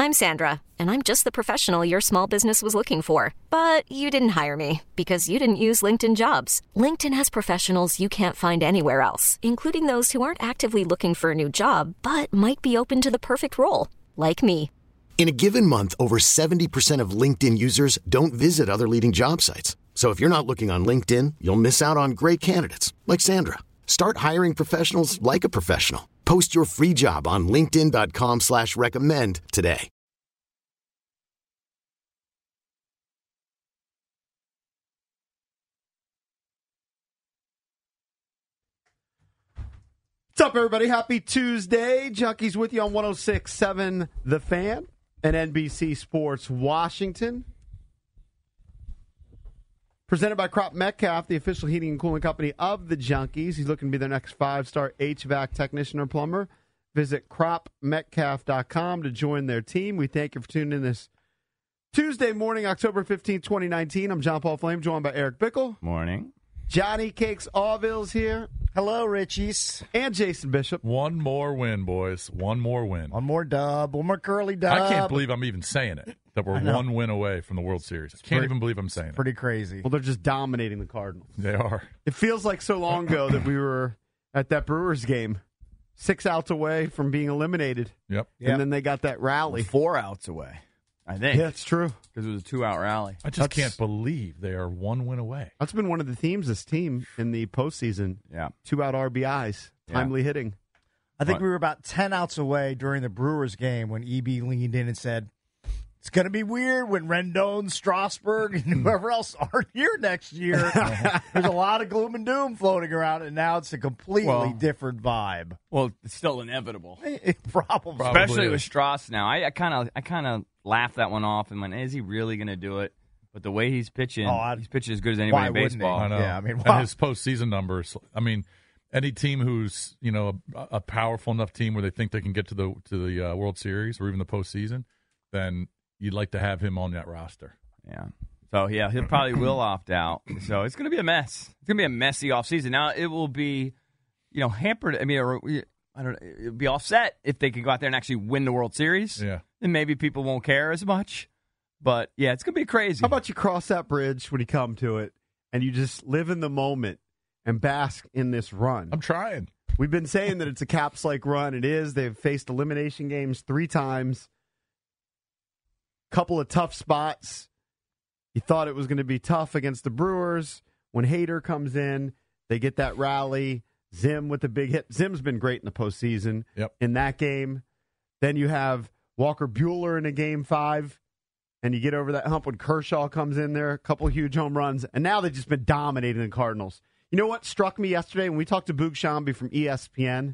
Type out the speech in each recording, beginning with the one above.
I'm Sandra, and I'm just the professional your small business was looking for. But you didn't hire me because you didn't use LinkedIn Jobs. LinkedIn has professionals you can't find anywhere else, including those who aren't actively looking for a new job, but might be open to the perfect role, like me. In a given month, over 70% of LinkedIn users don't visit other leading job sites. So if you're not looking on LinkedIn, you'll miss out on great candidates like Sandra. Start hiring professionals like a professional. Post your free job on linkedin.com/recommend today. What's up, everybody? Happy Tuesday. Junkies with you on 106.7 The Fan and NBC Sports Washington. Presented by Crop Metcalf, the official heating and cooling company of the Junkies. He's looking to be their next 5-star HVAC technician or plumber. Visit cropmetcalf.com to join their team. We thank you for tuning in this Tuesday morning, October 15, 2019. I'm John Paul Flame, joined by Eric Bickle. Morning. Johnny Cakes Allville's here. Hello, Richies. And Jason Bishop. One more win, boys. One more win. One more dub. One more curly dub. I can't believe I'm even saying it, that we're one win away from the World Series. I can't even believe I'm saying it. Pretty crazy. Well, they're just dominating the Cardinals. They are. It feels like so long ago that we were at that Brewers game, 6 outs away from being eliminated. Yep. And then they got that rally. 4 outs away, I think. Yeah, it's true. Because it was a 2-out rally. I just can't believe they are 1 win away. That's been one of the themes of this team in the postseason. Yeah. 2-out RBIs, timely hitting. I think we were about 10 outs away during the Brewers game when EB leaned in and said, it's going to be weird when Rendon, Strasburg, and whoever else aren't here next year. There's a lot of gloom and doom floating around, and now it's a completely different vibe. Well, it's still inevitable. Probably. Especially with Strauss now. I kind of laughed that one off and went, is he really going to do it? But the way he's pitching, he's pitching as good as anybody in baseball. I know. Yeah, I mean, and his postseason numbers. I mean, any team who's a powerful enough team where they think they can get to the World Series or even the postseason, then you'd like to have him on that roster. Yeah. So yeah, he probably will opt out. So it's going to be a mess. It's going to be a messy offseason. Now it will be, hampered. I mean, I don't know. It'll be offset if they can go out there and actually win the World Series. Yeah. Then maybe people won't care as much. But yeah, it's going to be crazy. How about you cross that bridge when you come to it and you just live in the moment and bask in this run? I'm trying. We've been saying that it's a Caps-like run. It is. They've faced elimination games 3 times. Couple of tough spots. You thought it was going to be tough against the Brewers. When Hader comes in, they get that rally. Zim with the big hit. Zim's been great in the postseason in that game. Then you have Walker Buehler in a Game 5, and you get over that hump when Kershaw comes in there, a couple of huge home runs, and now they've just been dominating the Cardinals. You know what struck me yesterday when we talked to Boog Shambi from ESPN,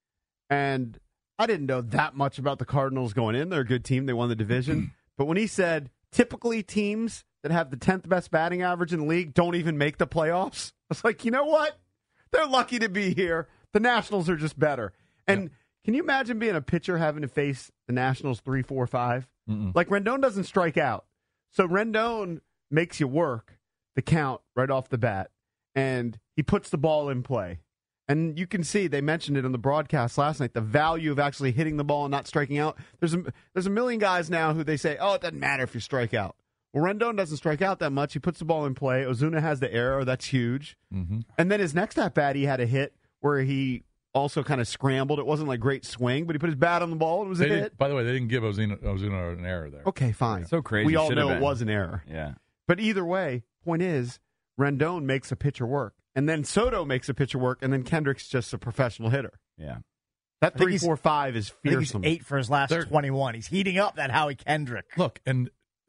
and I didn't know that much about the Cardinals going in. They're a good team. They won the division. But when he said, typically teams that have the 10th best batting average in the league don't even make the playoffs, I was like, you know what? They're lucky to be here. The Nationals are just better. And can you imagine being a pitcher having to face the Nationals 3, 4, 5? Like, Rendon doesn't strike out. So Rendon makes you work the count right off the bat. And he puts the ball in play. And you can see, they mentioned it on the broadcast last night, the value of actually hitting the ball and not striking out. There's a million guys now who they say, oh, it doesn't matter if you strike out. Well, Rendon doesn't strike out that much. He puts the ball in play. Ozuna has the error. That's huge. And then his next at-bat, he had a hit where he also kind of scrambled. It wasn't like great swing, but he put his bat on the ball and it was a hit. By the way, they didn't give Ozuna an error there. Okay, fine. So crazy. We all know been. It was an error. Yeah. But either way, point is, Rendon makes a pitcher work. And then Soto makes a pitcher work, and then Kendrick's just a professional hitter. Yeah. That 3, 4, 5 is fearsome. I think he's 8 for his last 21. He's heating up that Howie Kendrick. Look, and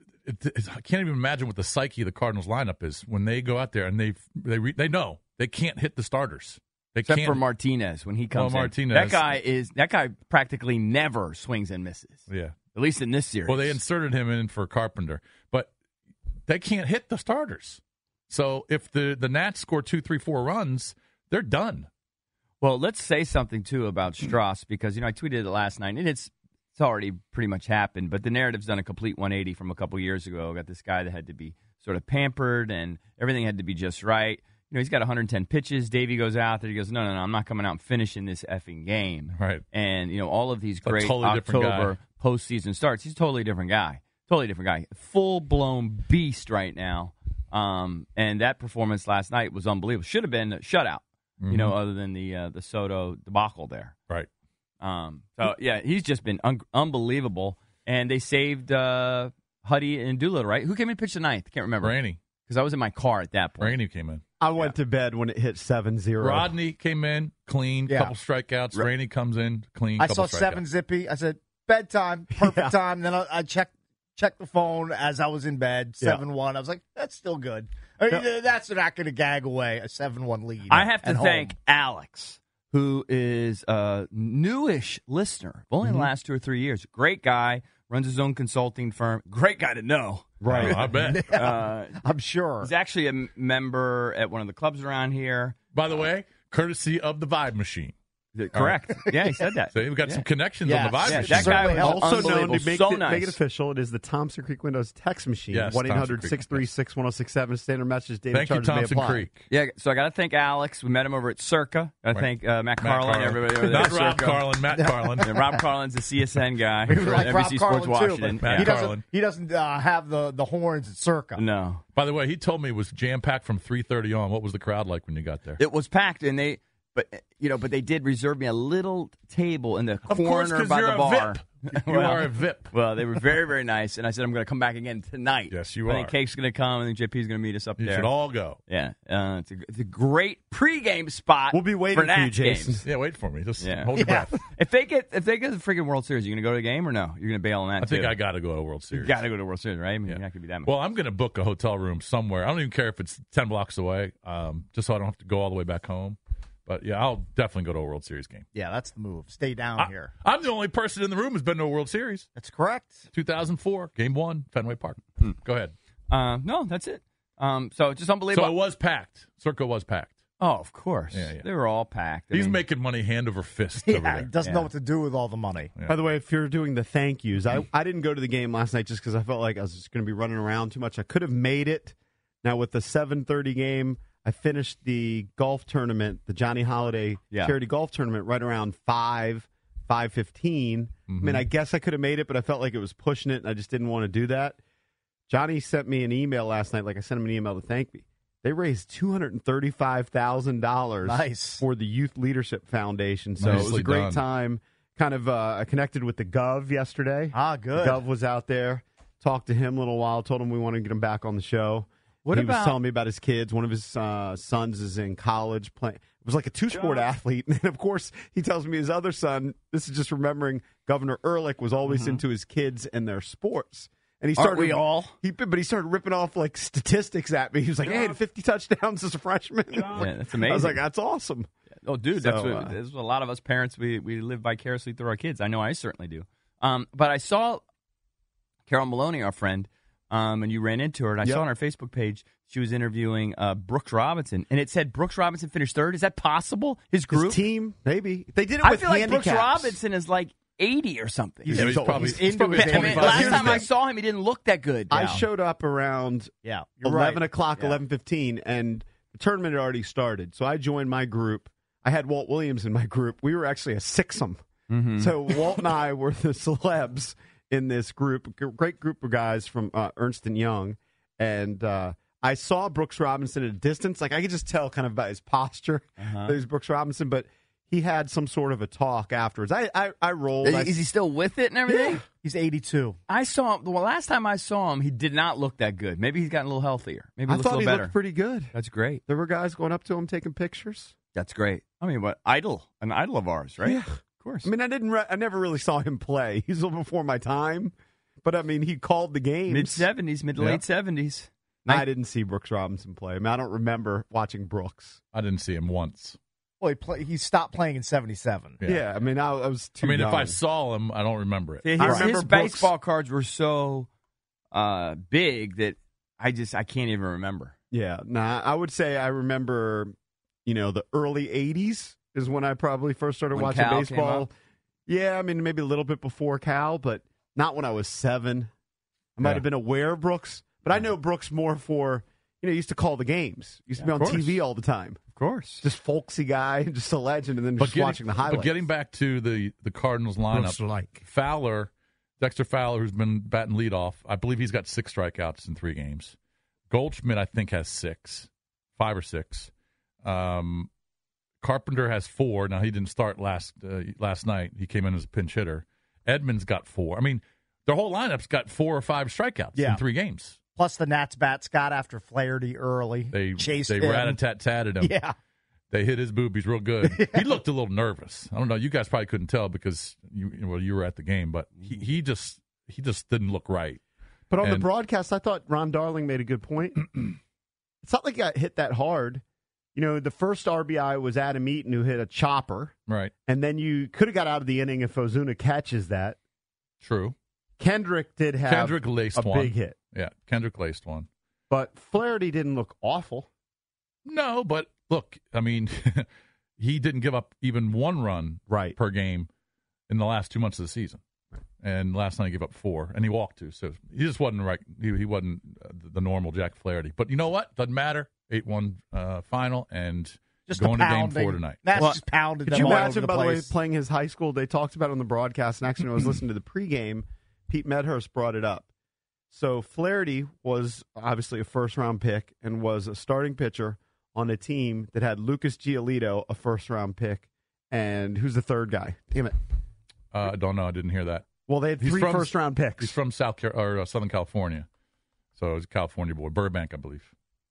I can't even imagine what the psyche of the Cardinals lineup is when they go out there and they know they can't hit the starters. Except for Martinez when he comes in. Martinez. That guy practically never swings and misses. Yeah. At least in this series. Well, they inserted him in for Carpenter, but they can't hit the starters. So if the Nats score 2, 3, 4 runs, they're done. Well, let's say something, too, about Strauss, because, I tweeted it last night, and it's already pretty much happened, but the narrative's done a complete 180 from a couple years ago. Got this guy that had to be sort of pampered, and everything had to be just right. He's got 110 pitches. Davey goes out there. He goes, no, I'm not coming out and finishing this effing game. Right. And, all of these great totally October postseason starts, he's a totally different guy. Full-blown beast right now. And that performance last night was unbelievable. Should have been a shutout, other than the Soto debacle there. Right. So, yeah, he's just been unbelievable. And they saved Huddy and Doolittle, right? Who came in and pitched the ninth? Can't remember. Rainey. Because I was in my car at that point. Rainey came in. I went to bed when it hit 7-0. Rodney came in, clean, couple strikeouts. Rainey comes in, clean, I couple saw strikeouts. 7-zippy. I said, bedtime, perfect time. Then I checked the phone as I was in bed, 7-1. I was like, that's still good. I mean, that's not going to gag away a 7-1 lead. I have to thank Alex, who is a newish listener, only in the last 2 or 3 years. Great guy, runs his own consulting firm. Great guy to know. Right. I bet. I'm sure. He's actually a member at one of the clubs around here. By the way, courtesy of the Vibe Machine. Correct. Yeah, he said that. So we've got some connections on the Vibe Yeah, Machine. that guy was Also known unbelievable. to make, So it, nice. make it official, it is the Thompson Creek Windows text machine. Yes, 1-800-636-1067. Standard message data Thank you, charges may Thompson apply. Creek. Yeah, so I got to thank Alex. We met him over at Circa. Got to thank Matt Carlin, everybody over there. Not at Rob Circa. Carlin, Matt Carlin. Yeah, Rob Carlin's the CSN guy He was for like NBC Rob Sports Carlin, Washington. too, Matt but Carlin. he doesn't have the horns at Circa. No. By the way, he told me it was jam-packed from 3:30 on. What was the crowd like when you got there? It was packed, and but they did reserve me a little table in the Of course, corner 'cause by you're the a bar. VIP. You are a VIP. Well, they were very, very nice, and I said I'm going to come back again tonight. Yes, you I are. think Cake's going to come. I think JP's going to meet us up You there. should all go. Yeah, it's a great pregame spot. We'll be waiting for you, Nats Jason. games. Yeah, wait for me. Just Yeah. hold your breath. If they get the freaking World Series, are you going to go to the game or no? You're going to bail on that. I think too. I got to go to World Series. You got to go to World Series, right? I mean, you're not going to be that much. Well, I'm going to book a hotel room somewhere. I don't even care if it's 10 blocks away, just so I don't have to go all the way back home. But, yeah, I'll definitely go to a World Series game. Yeah, that's the move. Stay down here. I'm the only person in the room who's been to a World Series. That's correct. 2004, Game 1, Fenway Park. Go ahead. No, that's it. So just unbelievable. So it was packed. Circa was packed. Oh, of course. Yeah. They were all packed. He's making money hand over fist over Yeah, there. he doesn't know what to do with all the money. Yeah. By the way, if you're doing the thank yous, I didn't go to the game last night just because I felt like I was just going to be running around too much. I could have made it. Now, with the 7:30 game, I finished the golf tournament, the Johnny Holiday charity golf tournament, right around 5:15. I mean, I guess I could have made it, but I felt like it was pushing it, and I just didn't want to do that. Johnny sent me an email last night, like I sent him an email to thank me. They raised $235,000 for the Youth Leadership Foundation. So it was a great time. Kind of I connected with the Gov yesterday. Good. The Gov was out there. Talked to him a little while. Told him we want to get him back on the show. He was telling me about his kids. One of his sons is in college. It was like a two-sport athlete. And, of course, he tells me his other son, this is just remembering Governor Ehrlich was always into his kids and their sports. And he started, Aren't we all? But he started ripping off like statistics at me. He was like, "Hey, 50 touchdowns as a freshman." Yeah, that's amazing. I was like, "That's awesome." Oh, dude, that's what a lot of us parents we live vicariously through our kids. I know I certainly do. But I saw Carol Maloney, our friend, and you ran into her, and I saw on her Facebook page she was interviewing Brooks Robinson, and it said Brooks Robinson finished third. Is that possible? His group, his team, maybe they did it. With I feel like handicaps. Brooks Robinson is like 80 or something. Yeah, he's probably his I mean, 25 last years time ago. I saw him, he didn't look that good. I showed up around 11 o'clock, 11:15, and the tournament had already started. So I joined my group. I had Walt Williams in my group. We were actually a sixsome. So Walt and I were the celebs in this group, a great group of guys from Ernst & Young. And I saw Brooks Robinson at a distance. Like, I could just tell kind of by his posture that he was Brooks Robinson, but he had some sort of a talk afterwards. I rolled. Is he still with it and everything? Yeah. He's 82. I saw him. The last time I saw him, he did not look that good. Maybe he's gotten a little healthier. Maybe he I looks a thought he little better. looked pretty good. That's great. There were guys going up to him taking pictures. That's great. I mean, an idol of ours, right? Yeah. Of course. I mean, I never really saw him play. He's a little before my time. But, I mean, he called the games. Mid-70s, mid-to-late 70s. I didn't see Brooks Robinson play. I mean, I don't remember watching Brooks. I didn't see him once. Well, he stopped playing in 77. Yeah, I mean, I was too young. if I saw him, I don't remember it. His remember baseball cards were so big that I can't even remember. Yeah, I would say I remember, the early 80s is when I probably first started When watching Cal baseball. came up? Yeah, I mean, maybe a little bit before Cal, but not when I was 7. I might have been aware of Brooks, but I know Brooks more for, he used to call the games. Used to be on TV all the time. Of course. Just folksy guy, just a legend, and then just watching the highlights. But getting back to the Cardinals lineup, Fowler Dexter Fowler, who's been batting leadoff, I believe he's got 6 strikeouts in 3 games. Goldschmidt, I think, has 5 or 6. Carpenter has 4. Now, he didn't start last night. He came in as a pinch hitter. Edmonds got 4. I mean, their whole lineup's got 4 or 5 strikeouts in 3 games. Plus the Nats bats got after Flaherty early. They chased him. They rat-a-tat-tatted him. Yeah. They hit his boobies real good. He looked a little nervous. I don't know. You guys probably couldn't tell because you were at the game, but he just didn't look right. But on the broadcast, I thought Ron Darling made a good point. It's not like he got hit that hard. The first RBI was Adam Eaton, who hit a chopper. Right. And then you could have got out of the inning if Ozuna catches that. True. Kendrick did have laced a big hit. Yeah, Kendrick laced one. But Flaherty didn't look awful. No, but look, I mean, he didn't give up even 1 run per game in the last 2 months of the season. And last night he gave up 4, and he walked 2. So he just wasn't right. He wasn't the normal Jack Flaherty. But you know what? Doesn't matter. 8-1 final, and just going to Game 4 tonight. That's just pounded them Could you all imagine, over the by the way, place. playing his high school? They talked about it on the broadcast, and actually when I was listening to the pregame, Pete Medhurst brought it up. So Flaherty was obviously a first-round pick and was a starting pitcher on a team that had Lucas Giolito, a first-round pick, and who's the third guy? Damn it. I don't know. I didn't hear that. Well, they had 3 first-round picks. He's from Southern California, so he's a California boy. Burbank, I believe.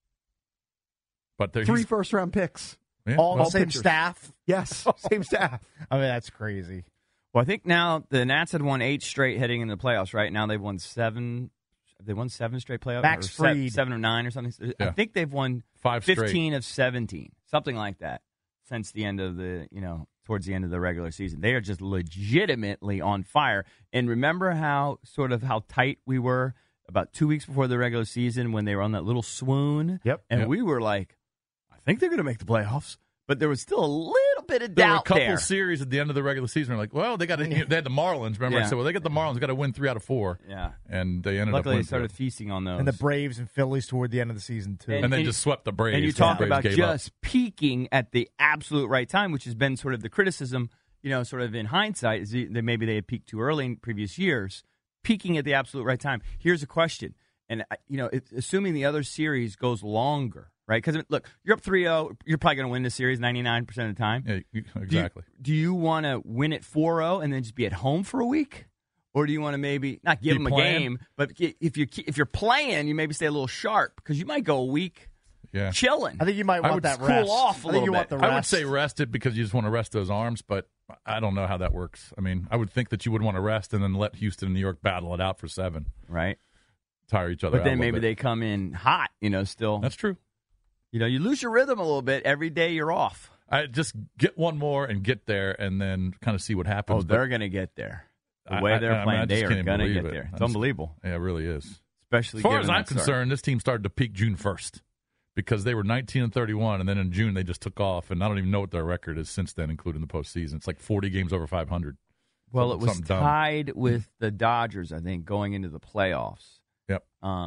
But 3 first-round picks. Yeah. All the same pitchers. Staff? Yes, same staff. I mean, that's crazy. Well, I think now the Nats had won 8 straight heading into the playoffs, right? Now they've won 7. They won 7 straight playoffs. Max Fried. 7 or 9 or something. Yeah. I think they've won 5 15 straight. of 17, something like that, since the end of towards the end of the regular season. They are just legitimately on fire. And remember how tight we were about 2 weeks before the regular season when they were on that little swoon? Yep. And we were like, I think they're going to make the playoffs. But there was still a little bit of doubt there. There were a couple series at the end of the regular season. We're like, well, they had the Marlins. Remember, I said, well, they got the Marlins. Got to win 3 out of 4. Yeah. And they ended Luckily, up winning. they started feasting on those. And the Braves and Phillies toward the end of the season, too. And they just swept the Braves. And you The talk Braves about gave just up. peaking at the absolute right time, which has been sort of the criticism, sort of in hindsight, is that maybe they had peaked too early in previous years. Peaking at the absolute right time. Here's a question. And, assuming the other series goes longer, right? Because, look, you're up 3-0. You're probably going to win this series 99% of the time. Yeah, exactly. Do you want to win it 4-0 and then just be at home for a week? Or do you want to maybe not give them a game, but if you're playing, you maybe stay a little sharp because you might go a week chilling. I think you might want that rest. Cool off a little bit. Want the rest. I would say rest it because you just want to rest those arms, but I don't know how that works. I mean, I would think that you would want to rest and then let Houston and New York battle it out for 7. Right. Tire each other out. But then a little maybe bit. they come in hot, still. That's true. You lose your rhythm a little bit. Every day you're off. I just get one more and get there and then kind of see what happens. Oh, they're going to get there. The way they're playing, they are going to get there. It's unbelievable. Yeah, it really is. Especially as far as I'm concerned, this team started to peak June 1st because they were 19-31, and then in June they just took off, and I don't even know what their record is since then, including the postseason. It's like 40 games over 500. Well, it was tied with the Dodgers, I think, going into the playoffs. Yep.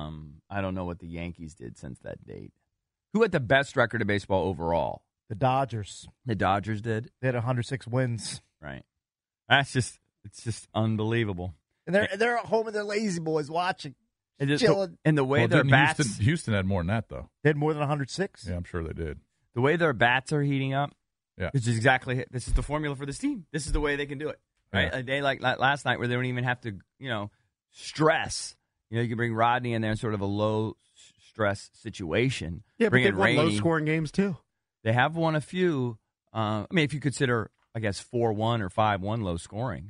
I don't know what the Yankees did since that date. Who had the best record of baseball overall? The Dodgers. The Dodgers did? They had 106 wins. Right. It's just unbelievable. And they're at home and they're lazy boys watching. Chilling. And the way their bats... Houston had more than that, though. They had more than 106? Yeah, I'm sure they did. The way their bats are heating up, this is the formula for this team. This is the way they can do it. Right? Yeah. A day like last night where they don't even have to, stress. You can bring Rodney in there in sort of a low-stress situation. Yeah, but they've won Rainey. low-scoring games, too. They have won a few. If you consider, I guess, 4-1 or 5-1 low scoring.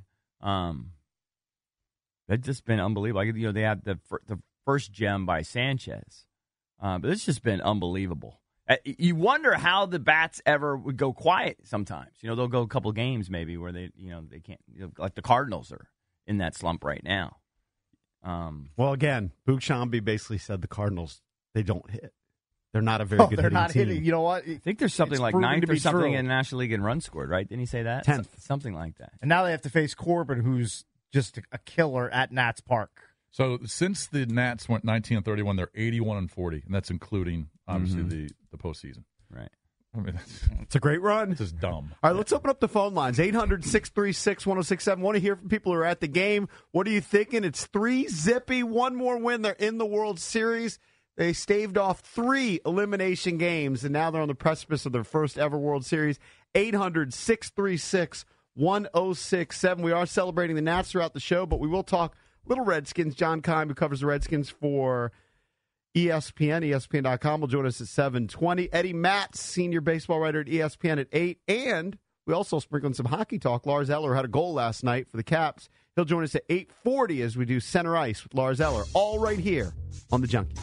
That's just been unbelievable. They had the first gem by Sanchez. But it's just been unbelievable. You wonder how the bats ever would go quiet sometimes. They'll go a couple games maybe where they can't, like the Cardinals are in that slump right now. Well, again, Boog Shambi basically said the Cardinals, they don't hit. They're not a very good they're not team. hitting. You know what? I think there's something like 9th or something in the National League in runs scored, right? Didn't he say that? 10th. Something like that. And now they have to face Corbin, who's just a killer at Nats Park. So since the Nats went 19-31, they're 81-40, and that's including, obviously, the postseason. Right. I mean, it's a great run. This is dumb. All right, let's open up the phone lines. 800-636-1067. Want to hear from people who are at the game. What are you thinking? It's 3-zippy. One more win. They're in the World Series. They staved off 3 elimination games, and now they're on the precipice of their first ever World Series. 800-636-1067. We are celebrating the Nats throughout the show, but we will talk Little Redskins. John Keim, who covers the Redskins for ESPN, ESPN.com, will join us at 7:20. Eddie Matz, senior baseball writer at ESPN at 8. And we also sprinkle in some hockey talk. Lars Eller had a goal last night for the Caps. He'll join us at 8:40 as we do Center Ice with Lars Eller, all right here on the Junkies.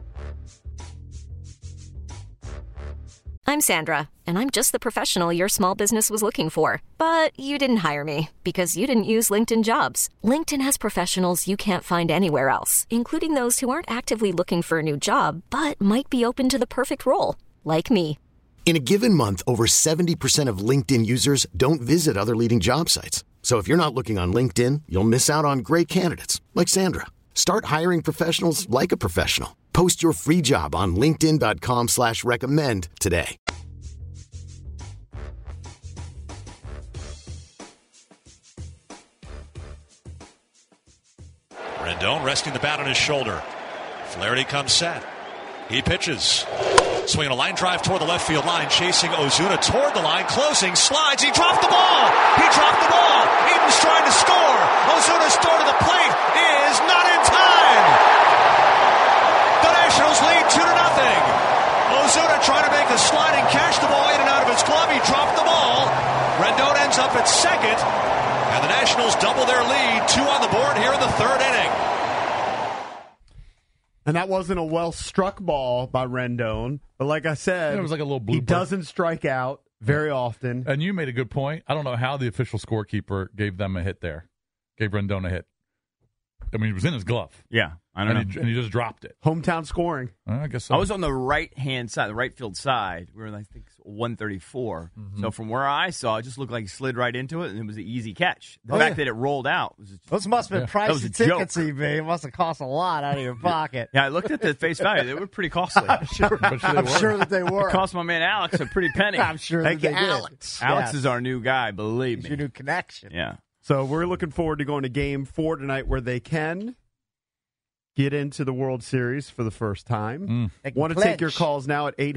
I'm Sandra, and I'm just the professional your small business was looking for. But you didn't hire me because you didn't use LinkedIn Jobs. LinkedIn has professionals you can't find anywhere else, including those who aren't actively looking for a new job, but might be open to the perfect role, like me. In a given month, over 70% of LinkedIn users don't visit other leading job sites. So if you're not looking on LinkedIn, you'll miss out on great candidates like Sandra. Start hiring professionals like a professional. Post your free job on linkedin.com/recommend today. Rendon resting the bat on his shoulder. Flaherty comes set. He pitches. Swinging a line drive toward the left field line, chasing Ozuna toward the line, closing, slides. He dropped the ball. Eden's trying to score. Ozuna's throw to the plate is not in time. The Nationals lead 2-0. Ozuna trying to make a slide and catch the ball in and out of his glove. He dropped the ball. Rendon ends up at second. And the Nationals double their lead. 2 on the board here in the third inning. And that wasn't a well-struck ball by Rendon. But like I said, it was like a little blooper. He doesn't strike out very often. And you made a good point. I don't know how the official scorekeeper gave them a hit there. Gave Rendon a hit. I mean, it was in his glove. Yeah, I don't know. And he just dropped it. Hometown scoring. I guess so. I was on the right-hand side, the right field side. We were, I think, 134. Mm-hmm. So from where I saw, it just looked like he slid right into it, and it was an easy catch. The fact that it rolled out was just, those must have been pricey tickets, EB. It must have cost a lot out of your pocket. Yeah, I looked at the face value. They were pretty costly. I'm sure that they were. It cost my man Alex a pretty penny. I'm sure Thank that you, they did. Alex. Alex is our new guy, believe me. Your new connection. Yeah. So we're looking forward to going to Game 4 tonight where they can get into the World Series for the first time. Want to take your calls now at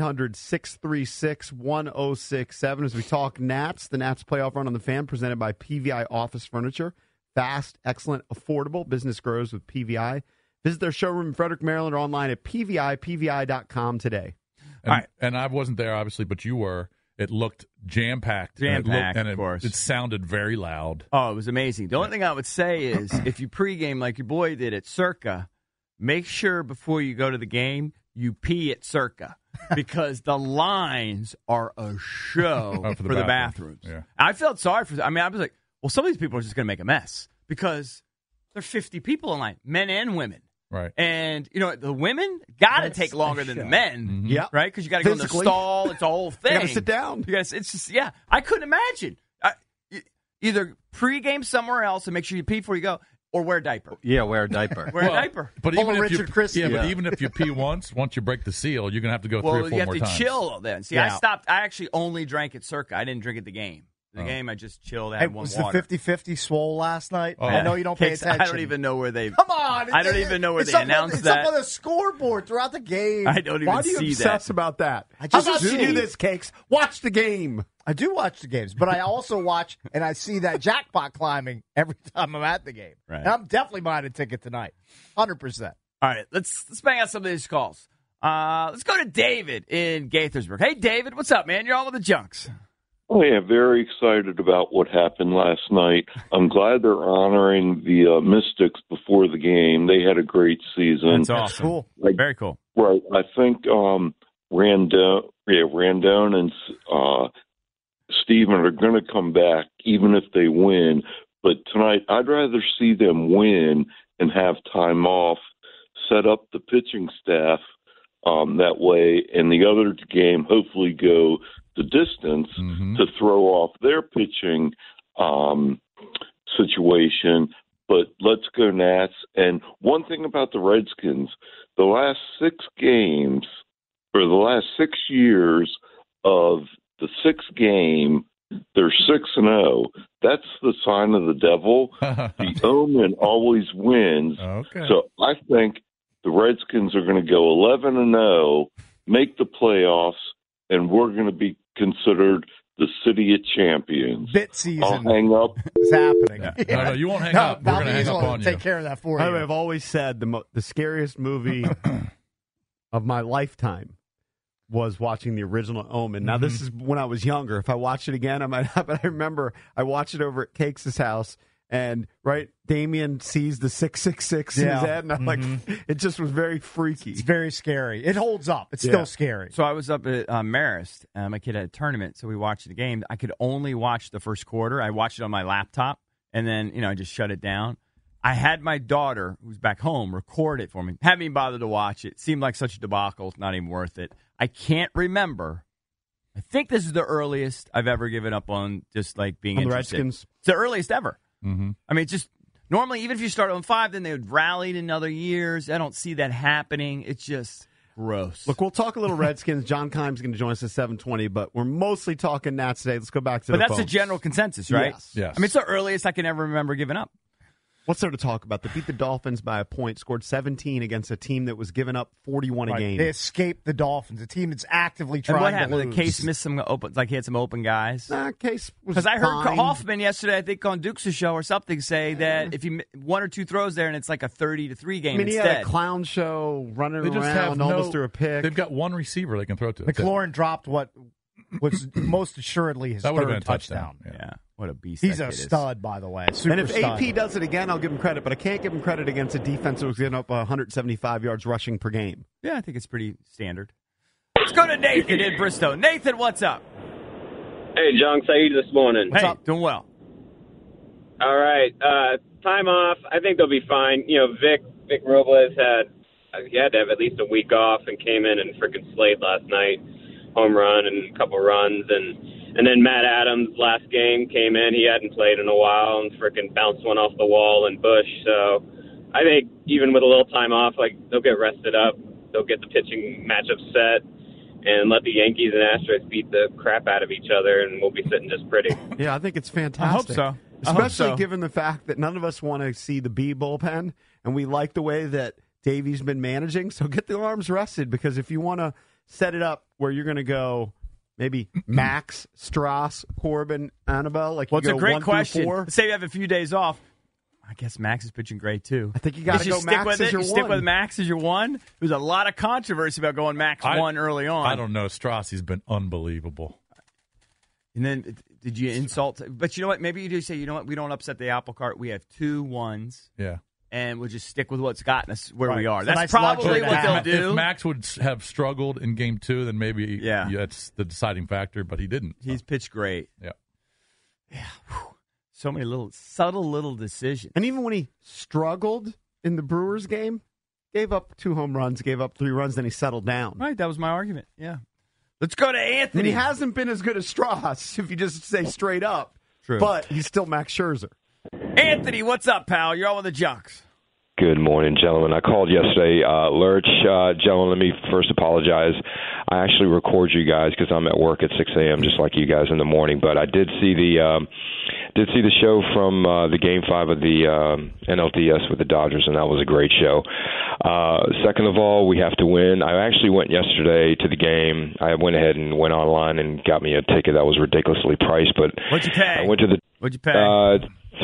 800-636-1067 as we talk Nats. The Nats playoff run on the Fan presented by PVI Office Furniture. Fast, excellent, affordable. Business grows with PVI. Visit their showroom in Frederick, Maryland, or online at pvi.com today. And I wasn't there, obviously, but you were. It looked jam-packed. Of course. It sounded very loud. Oh, it was amazing. The only thing I would say is if you pregame like your boy did at Circa, make sure before you go to the game you pee at Circa because the lines are a show for the bathrooms. Yeah. I felt sorry for them. I mean, I was like, well, some of these people are just going to make a mess because there are 50 people in line, men and women. Right. And, the women got to take longer than the men. Mm-hmm. Yeah. Right? Because you got to go in the stall. It's a whole thing. You got to sit down. It's just, I couldn't imagine. Either pregame somewhere else and make sure you pee before you go, or wear a diaper. Yeah, wear a diaper. Wear a diaper. But even if but even if you pee once you break the seal, you're going to have to go 3 or 4 more times. Well, you have to chill then. See, I stopped. I actually only drank at Circa. I didn't drink at the game. The game, I just chilled. I had one water. Was the 50-50 swole last night? I know you don't pay attention. I don't even know where they. Come on! I don't even know where they announced It's that. up on the scoreboard throughout the game. I don't even see that. Why do you obsess about that? I just do this, Cakes. Watch the game. I do watch the games, but I also watch and I see that jackpot climbing every time I'm at the game. Right. And I'm definitely buying a ticket tonight, 100%. All right, let's bang out some of these calls. Let's go to David in Gaithersburg. Hey, David, what's up, man? You're on with the Junks. Oh, yeah, very excited about what happened last night. I'm glad they're honoring the Mystics before the game. They had a great season. That's awesome. Cool. Very cool. Right. I think Rendon and Steven are going to come back even if they win. But tonight, I'd rather see them win and have time off, set up the pitching staff that way, and the other game hopefully go the distance to throw off their pitching situation. But let's go Nats. And one thing about the Redskins, the last 6 games, or the last 6 years, of the 6th game, they're 6-0. That's the sign of the devil. The omen always wins. Okay. So I think the Redskins are going to go 11-0, make the playoffs, and we're going to be considered the city of champions. Bit season. I'll hang up. It's happening. Yeah. No, you won't hang up. We're going to hang up on you. Take care of that for By you. the way, I've always said the scariest movie of my lifetime was watching the original Omen. Now, this is when I was younger. If I watch it again, I might not. But I remember I watched it over at Cakes' house, and Damien sees the 666 in his head, and I'm like, it just was very freaky. It's very scary. It holds up. It's still scary. So I was up at Marist. My kid had a tournament, so we watched the game. I could only watch the first quarter. I watched it on my laptop, and then I just shut it down. I had my daughter, who's back home, record it for me. Haven't even bothered to watch it. Seemed like such a debacle. It's not even worth it. I can't remember. I think this is the earliest I've ever given up on just being on the interested. Redskins. It's the earliest ever. Mm-hmm. I mean, just normally, even if you start on 5, then they would rally in other years. I don't see that happening. It's just gross. Look, we'll talk a little Redskins. John Kime's going to join us at 7:20, but we're mostly talking Nats today. Let's go back to but the that's the phones. general consensus, right? Yes. I mean, it's the earliest I can ever remember giving up. What's there to talk about? They beat the Dolphins by a point, scored 17 against a team that was giving up 41 a game. They escaped the Dolphins, a team that's actively And trying what to happened? lose. The Case missed some open, he had some open guys. Case was Because I heard fine. Hoffman yesterday, I think on Duke's show or something, say that if you one or two throws there and it's like a 30-3 game I mean, he instead. had a clown show running They just have around, almost threw a pick. They've got one receiver they can throw to. McLaurin dropped what was most assuredly his That would have third been a touchdown. Yeah, what a beast. He's that a kid is. stud, by the way. Super And if stud. AP does it again, I'll give him credit, but I can't give him credit against a defense that was giving up 175 yards rushing per game. Yeah, I think it's pretty standard. Let's go to Nathan in Bristow. Nathan, what's up? Hey, John, how you this morning? Hey, doing well. All right. Time off. I think they'll be fine. Vic Robles had to have at least a week off and came in and freaking slayed last night. Home run and a couple runs. And then Matt Adams last game came in. He hadn't played in a while and freaking bounced one off the wall in Bush. So I think even with a little time off, they'll get rested up. They'll get the pitching matchup set and let the Yankees and Astros beat the crap out of each other, and we'll be sitting just pretty. Yeah, I think it's fantastic. I hope so. Especially given the fact that none of us want to see the B bullpen, and we like the way that Davey's been managing. So get the arms rested, because if you want to set it up where you're going to go maybe Max, Strauss, Corbin, Annabelle, Well, it's a great question. 4. Say you have a few days off. I guess Max is pitching great, too. I think you got to go stick Max with as it. your You one. stick with Max as your one. There's a lot of controversy about going Max 1 early on. I don't know. Strassy's been unbelievable. And then did you insult? But you know what? Maybe you do say, you know what? We don't upset the apple cart. We have 2 1s. Yeah. And we'll just stick with what's gotten us where we are. It's a That's nice luxury probably to what have. they'll do. If Max would have struggled in game 2, then maybe that's the deciding factor, but he didn't. He's pitched great. Yeah. Yeah. So many subtle little decisions. And even when he struggled in the Brewers game, gave up 2 home runs, gave up 3 runs, then he settled down. Right, that was my argument. Yeah. Let's go to Anthony. And he hasn't been as good as Strauss, if you just say straight up. True. But he's still Max Scherzer. Anthony, what's up, pal? You're on with the Junks. Good morning, gentlemen. I called yesterday. Lurch, gentlemen, let me first apologize. I actually record you guys because I'm at work at 6 a.m. just like you guys in the morning. But I did see the show from the Game 5 of the NLDS with the Dodgers, and that was a great show. Second of all, we have to win. I actually went yesterday to the game. I went ahead and went online and got me a ticket that was ridiculously priced. But what'd you pay? I went to the What'd you pay?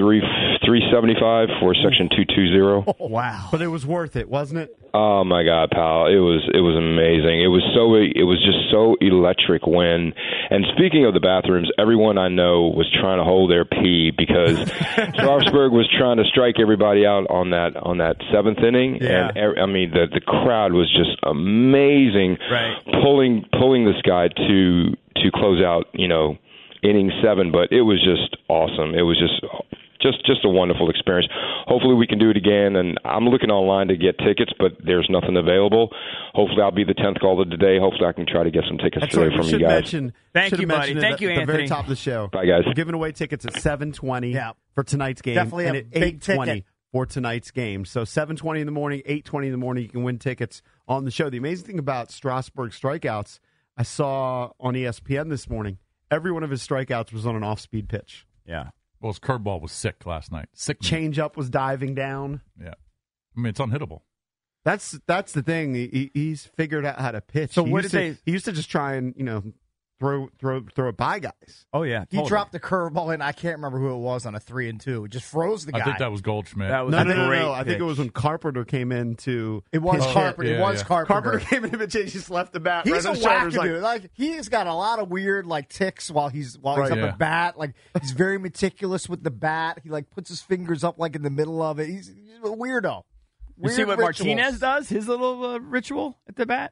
$375 for section 220. Oh, wow. But it was worth it, wasn't it? Oh my God, pal! It was amazing. It was just so electric when. And speaking of the bathrooms, everyone I know was trying to hold their pee because Sharpsburg was trying to strike everybody out on that 7th inning, Yeah. and I mean the crowd was just amazing, Right. pulling this guy to close out, inning 7. But it was just awesome. It was just a wonderful experience. Hopefully we can do it again, and I'm looking online to get tickets, but there's nothing available. Hopefully I'll be the 10th caller today. Hopefully I can try to get some tickets That's today right. from We you should guys. mention. Thank should you, have buddy. mentioned Thank it you, at the very Anthony. top of the show. Bye, guys. We're giving away tickets at 7:20 Yeah. for tonight's game, Definitely and a at big 8:20 ticket. for tonight's game. So 7:20 in the morning, 8:20 in the morning, you can win tickets on the show. The amazing thing about Strasburg strikeouts, I saw on ESPN this morning, every one of his strikeouts was on an off-speed pitch. Yeah. Well, his curveball was sick last night. Sick. Changeup was diving down. Yeah. I mean, it's unhittable. That's the thing. He's figured out how to pitch. So He used to just try and throw it by guys. Oh yeah, he dropped the curveball in. I can't remember who it was on a 3-2. It just froze the guy. I think that was Goldschmidt. That was No. I think it was when Carpenter came in to. It was Carpenter. Yeah, it was Carpenter. Carpenter came in and just left the bat. He's right a on the shoulders, wackadoo. Like he's got a lot of weird ticks while he's up at bat. Like he's very meticulous with the bat. He puts his fingers up in the middle of it. He's a weirdo. You see what rituals. Martinez does? His little ritual at the bat.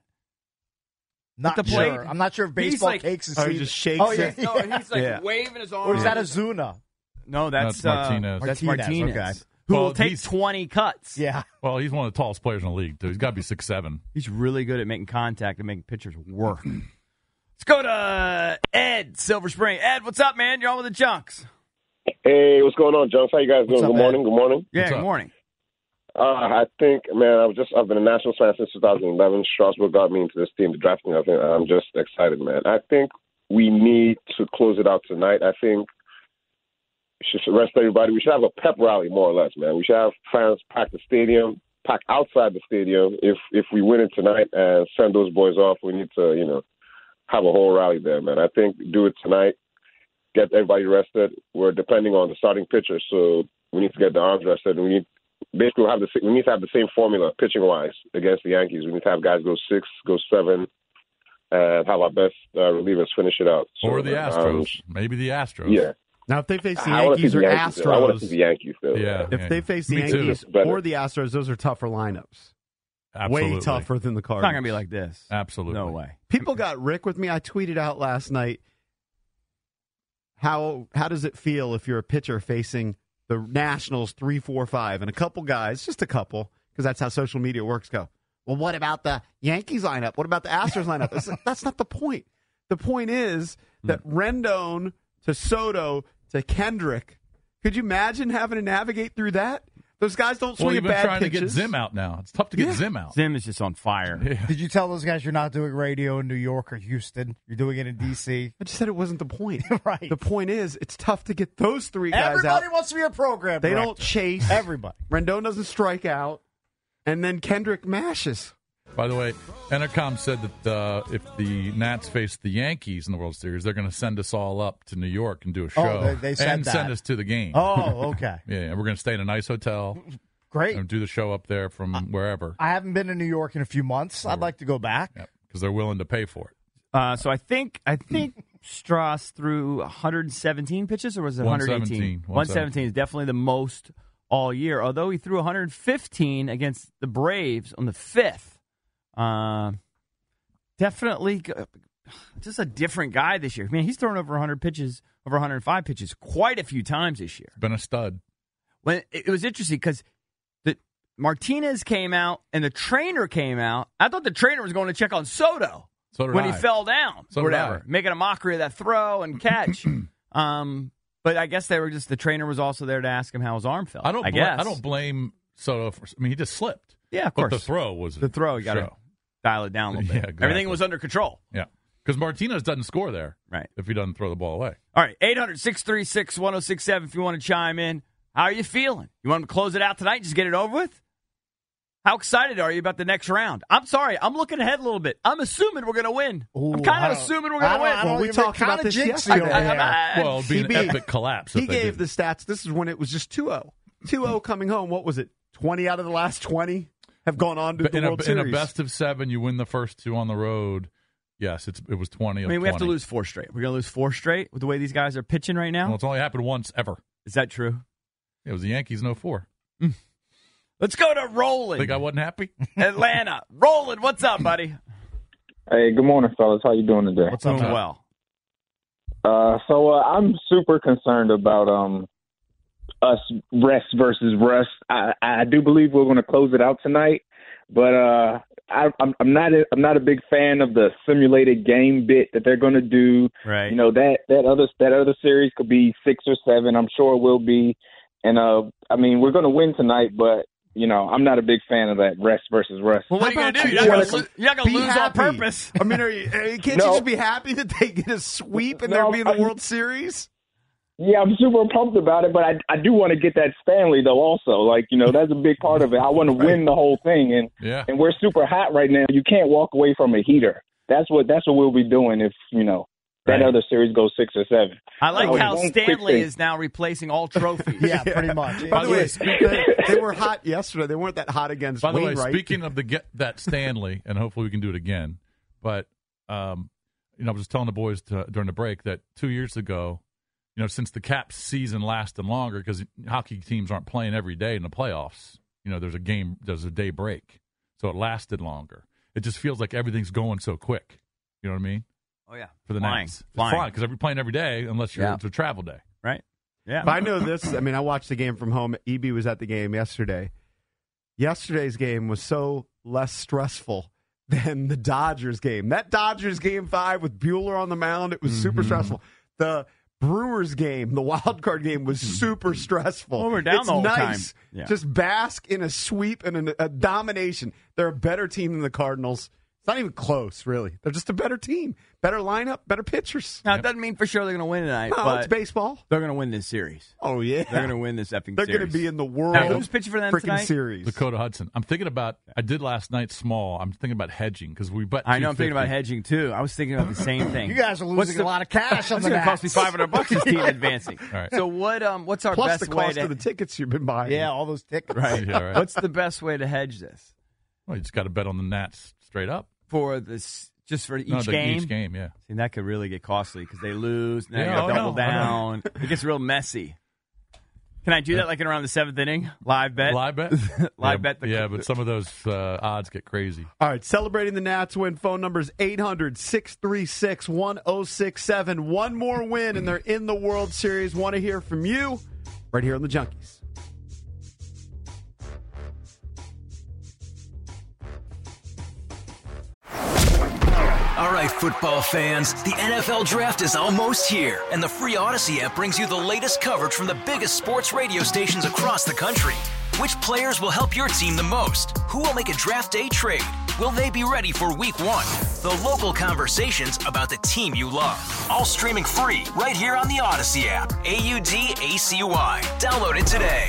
Not the sure. plate? I'm not sure if baseball takes his seat. He just shakes it. No, he's waving his arm. Or is that Ozuna? No, that's Martinez. That's Martinez. Martinez. Okay. Who will take 20 cuts. Yeah. Well, he's one of the tallest players in the league, too. He's got to be 6'7". He's really good at making contact and making pitchers work. Let's go to Ed, Silver Spring. Ed, what's up, man? You're on with the Junks. Hey, what's going on, Junks? How you guys doing? Good morning. Good morning. Yeah, good morning. I think, man, I've been a Nationals fan since 2011. Strasburg got me into this team, the drafting. I'm just excited, man. I think we need to close it out tonight. I think we should rest everybody. We should have a pep rally, more or less, man. We should have fans pack the stadium, pack outside the stadium. If we win it tonight and send those boys off, we need to, have a whole rally there, man. I think do it tonight, get everybody rested. We're depending on the starting pitcher, so we need to get the arms rested. We need to have the same formula pitching-wise against the Yankees. We need to have guys go 6, go 7, and have our best relievers finish it out. Or the Astros. Maybe the Astros. Yeah. Now, if they face the Yankees or Astros, I want to see the Yankees, though. Yeah. If they face the Yankees or the Astros, those are tougher lineups. Absolutely. Way tougher than the Cardinals. It's not going to be like this. Absolutely. No way. People got Rick with me. I tweeted out last night, how does it feel if you're a pitcher facing the Nationals 3, 4, 5, and a couple guys, just a couple, because that's how social media works, go, well, what about the Yankees lineup? What about the Astros lineup? That's not the point. The point is that Rendon to Soto to Kendrick, could you imagine having to navigate through that? Those guys don't swing well, at you've been bad trying pitches. to get Zim out now. It's tough to get Zim out. Zim is just on fire. Yeah. Did you tell those guys you're not doing radio in New York or Houston? You're doing it in D.C.? I just said it wasn't the point. Right. The point is, it's tough to get those three guys out. Everybody wants to be a program They director. don't chase. Everybody. Rendon doesn't strike out, and then Kendrick mashes. By the way, Entercom said that if the Nats face the Yankees in the World Series, they're going to send us all up to New York and do a show. Oh, they said and that. send us to the game. Oh, okay. Yeah, we're going to stay in a nice hotel. Great. And do the show up there from wherever. I haven't been to New York in a few months. I'd like to go back. Because they're willing to pay for it. So I think Strauss threw 117 pitches, or was it 118? 117 is definitely the most all year, although he threw 115 against the Braves on the 5th. Definitely just a different guy this year. I mean, he's thrown over 100 pitches, over 105 pitches quite a few times this year. Been a stud. When it was interesting because Martinez came out and the trainer came out. I thought the trainer was going to check on Soto when he fell down or whatever, making a mockery of that throw and catch. But I guess the trainer was also there to ask him how his arm felt. I guess. I don't blame Soto. He just slipped. Yeah, of course. But the throw was you got to dial it down a little bit. Yeah, exactly. Everything was under control. Yeah, because Martinez doesn't score there, right? If he doesn't throw the ball away. All right, 800-636-1067 if you want to chime in. How are you feeling? You want to close it out tonight? Just get it over with? How excited are you about the next round? I'm sorry. I'm looking ahead a little bit. I'm assuming we're going to win. I'm kind of assuming we're going to win. Well, we talked about this yesterday. Well, it'd be an epic collapse. He gave the stats. This is when it was just 2-0. 2-0 coming home. What was it? 20 out of the last 20 have gone on to the World Series. In a best of 7, you win the first 2 on the road. Yes, it was 20. I mean, we have to lose 4 straight. We're going to lose 4 straight with the way these guys are pitching right now? Well, it's only happened once ever. Is that true? It was the Yankees in 04. Let's go to Roland. Think I wasn't happy? Atlanta. Roland, what's up, buddy? Hey, good morning, fellas. How you doing today? What's up? Well. So I'm super concerned about us rest versus rust. I do believe we're going to close it out tonight, but I'm not a big fan of the simulated game bit that they're going to do. Right. You know, that other series could be 6 or 7. I'm sure it will be. And I mean, we're going to win tonight, but I'm not a big fan of that rest versus rest. Well, what are you going to do? You're not going to lose on purpose. I mean, can't you just be happy that they get a sweep and they'll be in the World Series? Yeah, I'm super pumped about it, but I do want to get that Stanley, though, also. That's a big part of it. I want to win the whole thing, and we're super hot right now. You can't walk away from a heater. That's what we'll be doing if, that other series goes 6 or 7. I like how Stanley is now replacing all trophies. Yeah, pretty much. By the way, they were hot yesterday. They weren't that hot against Wainwright. By the way, speaking of that Stanley, and hopefully we can do it again, but I was just telling the boys during the break that 2 years ago, since the Caps season lasted longer because hockey teams aren't playing every day in the playoffs, there's a day break, so it lasted longer. It just feels like everything's going so quick. You know what I mean? Oh, yeah. For the Nats. It's flying because we're playing every day unless it's a travel day. Right. Yeah. But I know this. I mean, I watched the game from home. EB was at the game yesterday. Yesterday's game was so less stressful than the Dodgers game. That Dodgers game 5 with Buehler on the mound, it was super stressful. The Brewers game, the wild card game, was super stressful. Well, we're down the whole nice. time. Yeah. Just bask in a sweep and a domination. They're a better team than the Cardinals. It's not even close, really. They're just a better team. Better lineup, better pitchers. Now, it doesn't mean for sure they're going to win tonight. No, but it's baseball. They're going to win this series. Oh, yeah. They're going to win this effing They're series. going to be in the world. Now, who's pitching for them freaking tonight? Series. Dakota Hudson. I'm thinking about, I did last night small. I'm thinking about hedging because we bet I know, I'm thinking about hedging, too. I was thinking about the same thing. You guys are losing a lot of cash on the It's going to cost me $500 this team advancing. All right. So what's our Plus best the cost way of the tickets you've been buying. Yeah, all those tickets. Right. Yeah, right. What's the best way to hedge this? Well, you just got to bet on the Nats straight up. For this, just for each game? Each game, yeah. See, that could really get costly because they lose, and then Yeah, you got to double I know. down. It gets real messy. Can I do that like in around the 7th inning? Live bet? Live bet? Live bet. But some of those odds get crazy. All right, celebrating the Nats win. Phone number is 800-636-1067. One more win, and they're in the World Series. Want to hear from you right here on the Junkies. All right, football fans, the NFL Draft is almost here, and the free Odyssey app brings you the latest coverage from the biggest sports radio stations across the country. Which players will help your team the most? Who will make a draft day trade? Will they be ready for Week 1? The local conversations about the team you love. All streaming free right here on the Odyssey app. AUDACY. Download it today.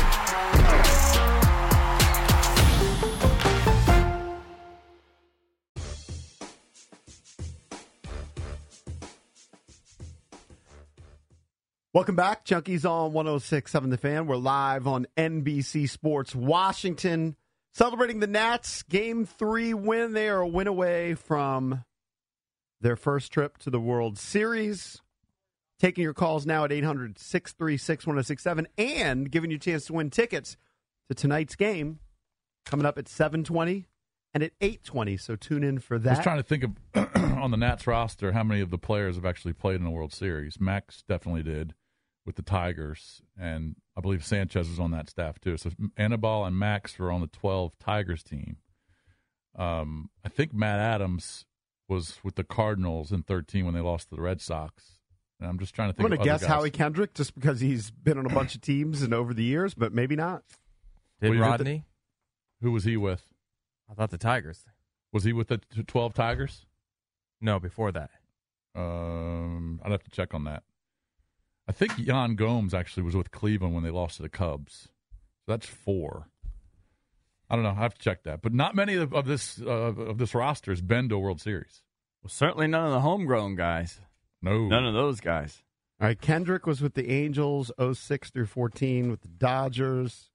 Welcome back. Junkies on 106.7 The Fan. We're live on NBC Sports Washington. Celebrating the Nats. Game 3 win. They are a win away from their first trip to the World Series. Taking your calls now at 800-636-1067 and giving you a chance to win tickets to tonight's game coming up at 7:20 and at 8:20. So tune in for that. I was trying to think of, on the Nats roster, how many of the players have actually played in the World Series. Max definitely did with the Tigers, and I believe Sanchez was on that staff too. So Anibal and Max were on the 12 Tigers team. I think Matt Adams was with the Cardinals in 13 when they lost to the Red Sox. And I'm just trying to think. I'm going to guess guys. Howie Kendrick just because he's been on a bunch of teams and over the years, but maybe not. Did Rodney? Who was he with? I thought the Tigers. Was he with the 12 Tigers? No, before that. I'd have to check on that. I think Yan Gomes actually was with Cleveland when they lost to the Cubs. So that's 4. I don't know. I have to check that. But not many of this roster has been to a World Series. Well, certainly none of the homegrown guys. No. None of those guys. All right, Kendrick was with the Angels 06 through 14, with the Dodgers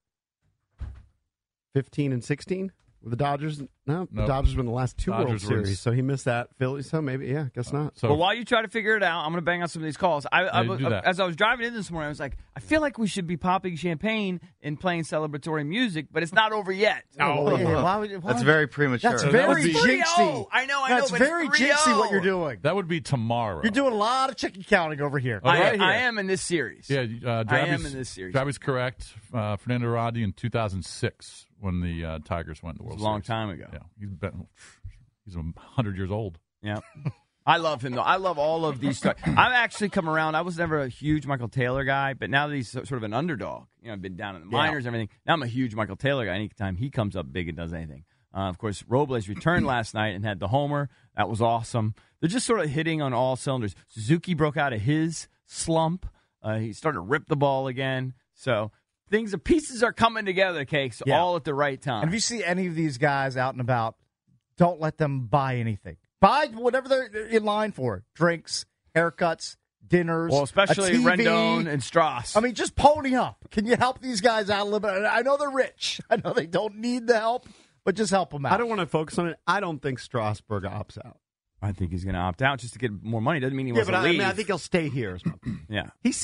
15 and 16 with the Dodgers. No, the Dodgers were in the last 2 World Series, so he missed that. Philly, so maybe, yeah, guess not. Well, while you try to figure it out, I'm going to bang on some of these calls. As I was driving in this morning, I was like, I feel like we should be popping champagne and playing celebratory music, but it's not over yet. That's very premature. That's very jinxy. I know. That's but very it's jinxy 3-0. what you're doing. That would be tomorrow. You're doing a lot of chicken counting over here. I am in this series. Yeah, I am in this series. Travis correct. Fernando Rodney in 2006 when the Tigers went to the World Series. A long time ago. Yeah, he's 100 years old. Yeah. I love him, though. I love all of these stars. I've actually come around. I was never a huge Michael Taylor guy, but now that he's sort of an underdog, I've been down in the minors and everything. Now I'm a huge Michael Taylor guy. Anytime he comes up big and does anything. Of course, Robles returned last night and had the homer. That was awesome. They're just sort of hitting on all cylinders. Suzuki broke out of his slump. He started to rip the ball again. So pieces are coming together, Cakes, all at the right time. And if you see any of these guys out and about, don't let them buy anything. Buy whatever they're in line for. Drinks, haircuts, dinners, well, especially a TV. Rendon and Strauss. I mean, just pony up. Can you help these guys out a little bit? I know they're rich. I know they don't need the help, but just help them out. I don't want to focus on it. I don't think Strasburg opts out. I think he's going to opt out just to get more money. Doesn't mean he wants to leave. I think he'll stay here. Yeah.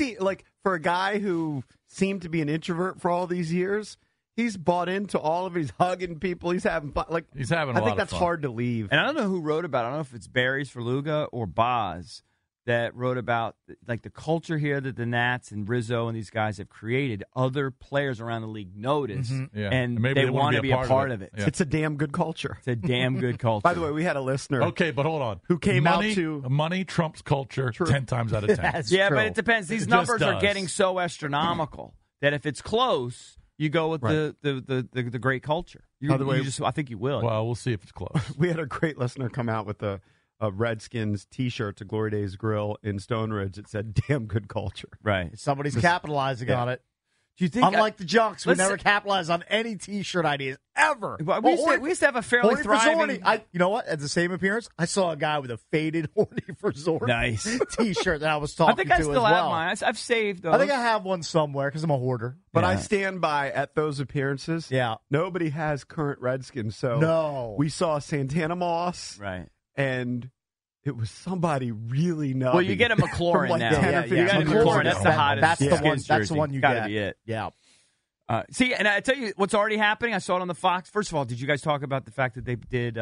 For a guy who seemed to be an introvert for all these years, he's bought into all of it. He's hugging people. He's having fun. He's having a lot of fun. I think that's hard to leave. And I don't know who wrote about it. I don't know if it's Barry's for Luga or Boz that wrote about the culture here that the Nats and Rizzo and these guys have created. Other players around the league notice, and maybe they want to be a part of it. Yeah. It's a damn good culture. It's a damn good culture. By the way, we had a listener. Okay, but hold on. Who came money, out to money trumps culture 10 times out of 10. Yeah, but it depends. These numbers are getting so astronomical that if it's close, you go with the great culture. By the way, I think you will. Well, we'll see if it's close. We had a great listener come out with a Redskins T-shirt to Glory Days Grill in Stone Ridge. It said, "Damn good culture." Right. Somebody's capitalizing on it. Do you think? Unlike the Junks, we never capitalize on any T-shirt ideas ever. Well, we used to have a fairly thriving. You know what? At the same appearance, I saw a guy with a faded Horny for Zorn T-shirt that I was talking to. I think I still have mine. I've saved those. I think I have one somewhere because I'm a hoarder. But I stand by at those appearances. Yeah. Nobody has current Redskins, so no. We saw Santana Moss, right, and it was somebody really nutty. Well, you get a McLaurin now. You got a McLaurin. That's the hottest. That's the one you gotta get. Be it. Yeah. See, and I tell you what's already happening. I saw it on the Fox. First of all, did you guys talk about the fact that they did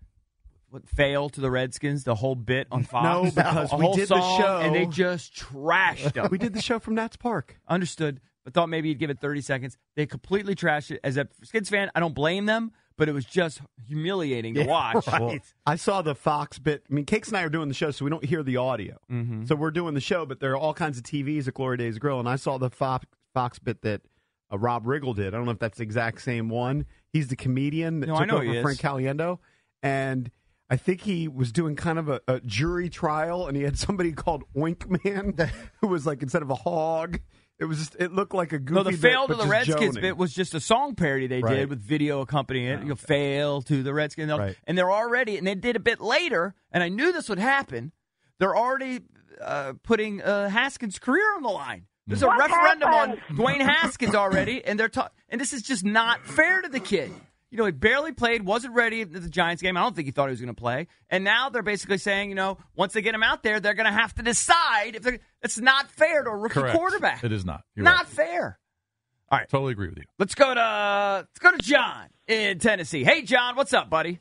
fail to the Redskins, the whole bit on Fox? No, because we did the show. And they just trashed them. We did the show from Nats Park. Understood, but thought maybe you'd give it 30 seconds. They completely trashed it. As a Skins fan, I don't blame them, but it was just humiliating to watch. Right. Well, I saw the Fox bit. I mean, Cakes and I are doing the show, so we don't hear the audio. Mm-hmm. So we're doing the show, but there are all kinds of TVs at Glory Days Grill, and I saw the Fox bit that Rob Riggle did. I don't know if that's the exact same one. He's the comedian that took over Frank Caliendo, and I think he was doing kind of a jury trial, and he had somebody called Oink Man who was like, instead of a hog, it looked like a goofy No, the bit, fail to but the just Redskins joning. bit was just a song parody they did with video accompanying it. You'll fail to the Redskins. Right. And they're already, and they did a bit later, and I knew this would happen, they're already putting Haskins' career on the line. There's a referendum on Dwayne Haskins already, and and this is just not fair to the kid. You know, he barely played, wasn't ready at the Giants game. I don't think he thought he was going to play. And now they're basically saying, once they get him out there, they're going to have to decide if it's not fair to a rookie quarterback. It is not. You're not right. fair. All right, totally agree with you. Let's go to John in Tennessee. Hey, John, what's up, buddy?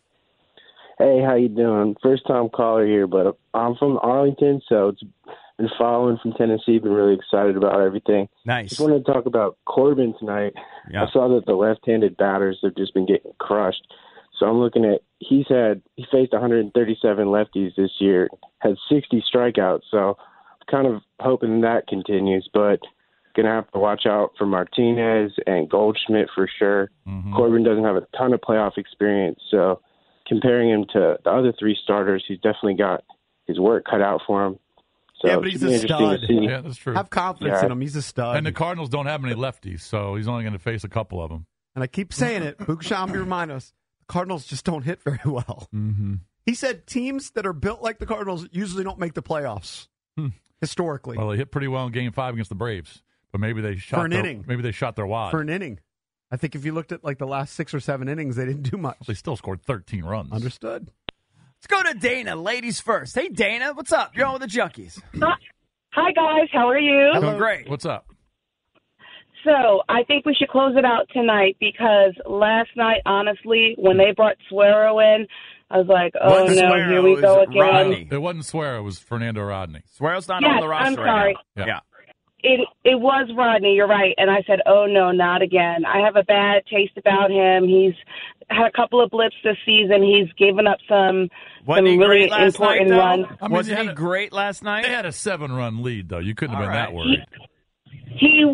Hey, how you doing? First time caller here, but I'm from Arlington, so it's been following from Tennessee. Been really excited about everything. Nice. Just wanted to talk about Corbin tonight. Yeah. I saw that the left-handed batters have just been getting crushed. So I'm looking at he faced 137 lefties this year, had 60 strikeouts. So I'm kind of hoping that continues, but gonna have to watch out for Martinez and Goldschmidt for sure. Mm-hmm. Corbin doesn't have a ton of playoff experience, so comparing him to the other three starters, he's definitely got his work cut out for him. So yeah, but he's a stud. Yeah, that's true. Have confidence in him. He's a stud. And the Cardinals don't have many lefties, so he's only going to face a couple of them. And I keep saying it. Bukashambi remind us, the Cardinals just don't hit very well. Mm-hmm. He said teams that are built like the Cardinals usually don't make the playoffs, historically. Well, they hit pretty well in Game 5 against the Braves, but maybe they shot For an inning. Maybe they shot their wad. For an inning. I think if you looked at like the last 6 or 7 innings, they didn't do much. They still scored 13 runs. Understood. Let's go to Dana, ladies first. Hey, Dana, what's up? You're on with the Junkies. Hi, guys. How are you? Doing great. What's up? So I think we should close it out tonight because last night, honestly, when they brought Suero in, I was like, oh, no, here we go again. Rodney. It wasn't Suero. It was Fernando Rodney. Suero's not on the roster I'm sorry. right now. Yeah. It was Rodney, you're right. And I said, oh, no, not again. I have a bad taste about him. He's had a couple of blips this season. He's given up some Wasn't he really great last important night, runs. though? Wasn't he great last night? They had a 7-run lead, though. You couldn't have been that worried. He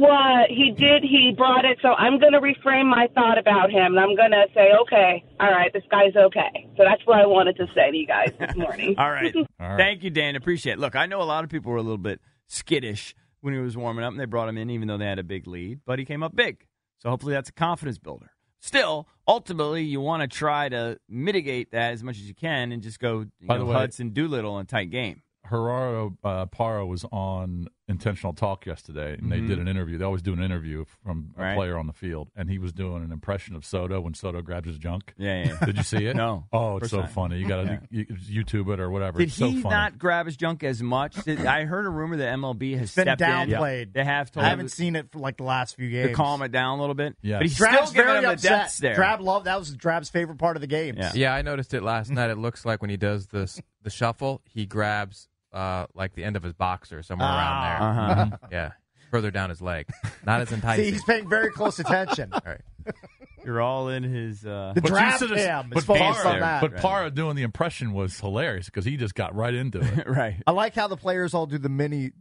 brought it, so I'm going to reframe my thought about him, and I'm going to say, okay, all right, this guy's okay. So that's what I wanted to say to you guys this morning. All right. Thank you, Dan. Appreciate it. Look, I know a lot of people were a little bit skittish when he was warming up, and they brought him in even though they had a big lead, but he came up big. So hopefully that's a confidence builder. Still, ultimately, you want to try to mitigate that as much as you can and just go Hudson Doolittle in a tight game. Gerardo Parra was on Intentional Talk yesterday, and they did an interview. They always do an interview from a player on the field, and he was doing an impression of Soto when Soto grabs his junk. Yeah. Did you see it? No. Oh, it's so funny. You got to YouTube it or whatever. Did it's so he funny. not grab his junk as much? I heard a rumor that MLB has Been stepped downplayed. in. They have told I haven't seen it for like the last few games. to calm it down a little bit. Yeah. But he's Drab's still giving very him the upset. depths there. Drab loved that was Drab's favorite part of the game. Yeah, I noticed it last night. It looks like when he does the shuffle, he grabs like the end of his boxer somewhere around there. Yeah, further down his leg. Not as enticing. See, he's paying very close attention. All right. You're all in his... The Drab cam is focused on that. But Parra doing the impression was hilarious because he just got right into it. Right. I like how the players all do the mini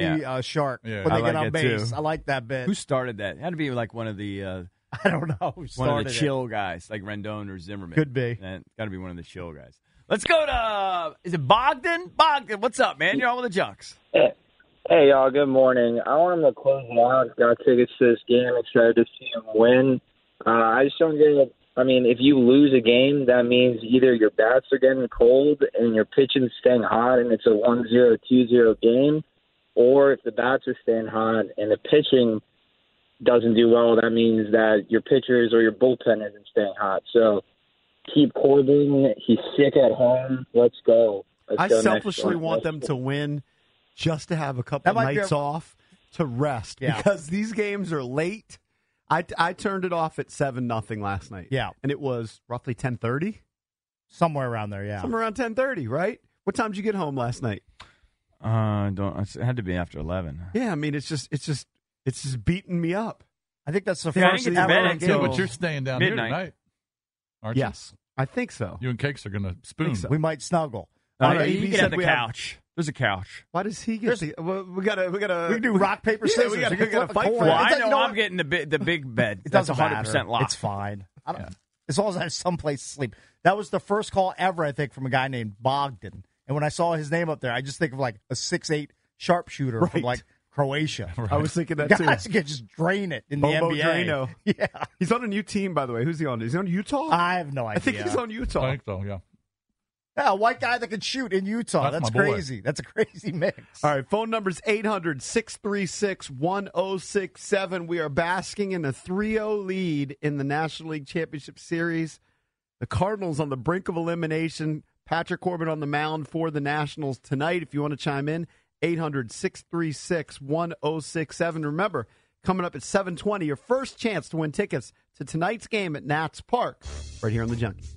shark when they get on base. Too. I like that bit. Who started that? It had to be like one of the... I don't know who started one of the chill guys, like Rendon or Zimmerman. Could be. Got to be one of the chill guys. Let's go to, is it Bogdan? Bogdan, what's up, man? You're on with the Junks. Hey, y'all, good morning. I want him to close it out. Got tickets to this game. Excited to see him win. I just don't get it. I mean, if you lose a game, that means either your bats are getting cold and your pitching's staying hot and it's a 1-0, 2-0 game, or if the bats are staying hot and the pitching doesn't do well, that means that your pitchers or your bullpen isn't staying hot. So keep Corbin. He's sick at home. Let's go. I selfishly want them to win just to have a couple of nights off to rest because these games are late. I turned it off at 7-0 last night. Yeah. And it was roughly 10:30? Somewhere around there, yeah. Somewhere around 10:30, right? What time did you get home last night? It had to be after 11. Yeah, I mean, it's just beating me up. I think that's the I first didn't get to bed until but you're staying down midnight. here tonight, aren't you? Yes, I think so. You and Cakes are going to spoon. We might snuggle. You can have the couch. There's a couch. Why does he get the? Well, we can do rock paper scissors. we gotta fight for it. Well, I know I'm getting the big bed. It That's doesn't 100% matter. locked. It's fine. As long as I have someplace to sleep. That was the first call ever, I think, from a guy named Bogdan. And when I saw his name up there, I just think of like a 6'8" sharpshooter from like Croatia. Right. I was thinking that too. Guys can just drain it in Bobo the NBA. Drano. Yeah. He's on a new team, by the way. Who's he on? Is he on Utah? I have no idea. I think he's on Utah. I think so, yeah. Yeah, a white guy that can shoot in Utah. That's my boy. crazy. That's a crazy mix. All right, phone number's 800-636-1067. We are basking in a 3-0 lead in the National League Championship Series. The Cardinals on the brink of elimination. Patrick Corbin on the mound for the Nationals tonight. If you want to chime in, 800-636-1067. Remember, coming up at 7:20, your first chance to win tickets to tonight's game at Nats Park, right here on the Junkies.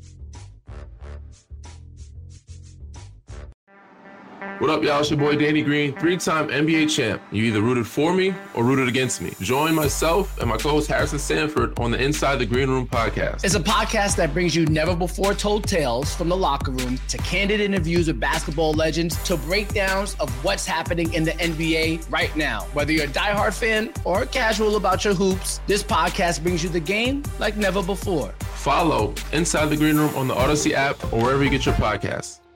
What up, y'all? It's your boy Danny Green, 3-time NBA champ. You either rooted for me or rooted against me. Join myself and my co-host Harrison Sanford on the Inside the Green Room podcast. It's a podcast that brings you never-before-told tales from the locker room to candid interviews with basketball legends to breakdowns of what's happening in the NBA right now. Whether you're a diehard fan or casual about your hoops, this podcast brings you the game like never before. Follow Inside the Green Room on the Odyssey app or wherever you get your podcasts.